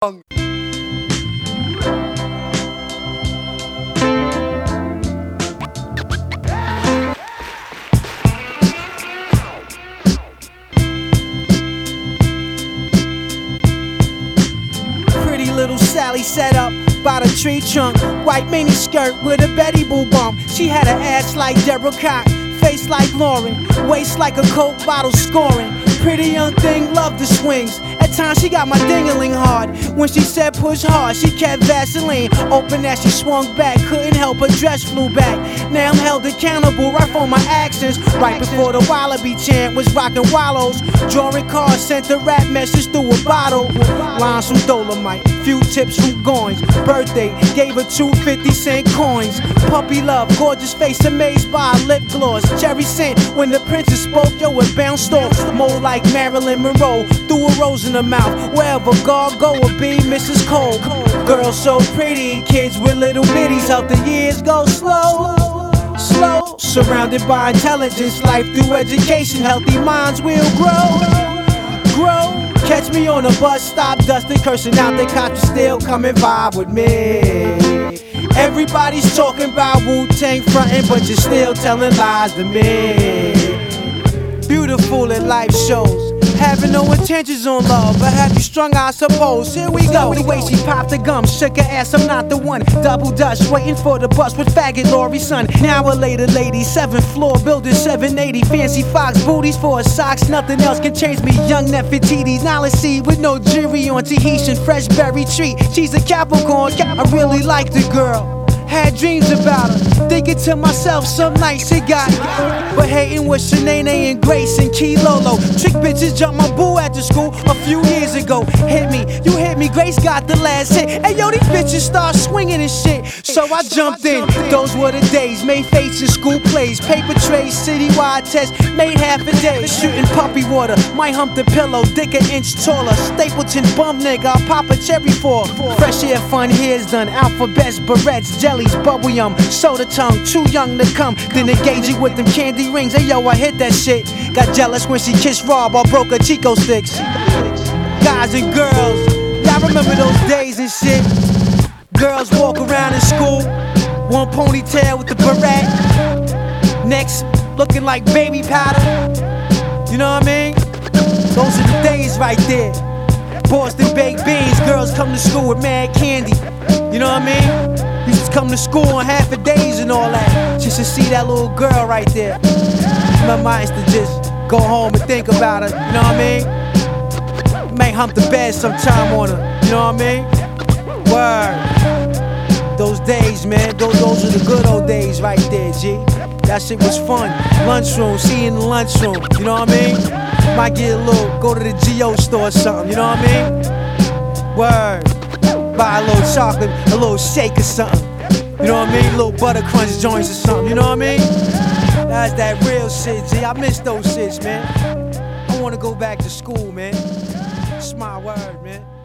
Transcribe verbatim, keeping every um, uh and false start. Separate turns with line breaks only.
Pretty little Sally sat up by the tree trunk, white mini skirt with a Betty Boo bump. She had an ass like Deborah Cox, face like Lauren, waist like a Coke bottle scoring. Pretty young thing, loved the swings. At times she got my ding-a-ling hard. When she said push hard, she kept Vaseline open as she swung back. Couldn't help her dress flew back. Now I'm held accountable right for my actions. Right before the Wallaby chant was rockin' wallows, drawing cards, sent a rap message through a bottle. Lines from Dolomite, few tips from Goins. Birthday, gave her two fifty cent coins. Puppy love, gorgeous face amazed by her lip gloss. Cherry scent, when the princess spoke, yo, it bounced off. Mold like Marilyn Monroe, threw a rose in her mouth. Wherever God go will be Missus Cole. Girls so pretty, kids with little bitties. Help the years go slow, slow. Surrounded by intelligence, life through education. Healthy minds will grow, grow. Catch me on a bus stop, dusting, cursing out. They cops still come and vibe with me. Everybody's talking about Wu-Tang frontin', but you're still telling lies to me. Beautiful at life shows, having no intentions on love, but have you strung, I suppose. Here we go. The way she popped the gum, shook her ass, I'm not the one. Double dutch, waiting for the bus with faggot Laurie's son. An hour later, lady, seventh floor, building seven eighty. Fancy fox booties for her socks, nothing else can change me. Young Nefertiti, Nalisi with no jury on Tahitian fresh berry treat. She's a Capricorn, I really like the girl. Had dreams about her, thinking to myself some nights it got. But hating with Shanae and Grace and Key Lolo. Trick bitches jumped my boo at the school a few years ago. Hit me, you hit me, Grace got the last hit. Hey yo, these bitches start swinging and shit. So I jumped in, those were the days. Made fates in school plays, paper trays, citywide tests, made half a day. Shooting puppy water, might hump the pillow, dick an inch taller. Stapleton bum nigga, I'll pop a cherry for. Fresh air fun here's done, alphabets, barrettes, jelly. Bubble yum, soda tongue, too young to come. Then engage it with them candy rings. Hey yo, I hit that shit. Got jealous when she kissed Rob or broke her Chico sticks. Guys and girls, y'all remember those days and shit. Girls walk around in school, one ponytail with the beret, next looking like baby powder. You know what I mean? Those are the days right there. Boston baked beans, girls come to school with mad candy. You know what I mean? Used to come to school on half a days and all that, just to see that little girl right there. My mind used to just go home and think about her, you know what I mean? May hump the bed sometime on her, you know what I mean? Word. Those days, man, those, those are the good old days right there, G. That shit was fun. Lunchroom, see you in the lunchroom, you know what I mean? Might get a little, go to the G O store or something, you know what I mean? Word. Buy a little chocolate, a little shake or something. You know what I mean? Little butter crunch joints or something, you know what I mean? That's that real shit, G. I miss those shits, man. I wanna go back to school, man. It's my word, man.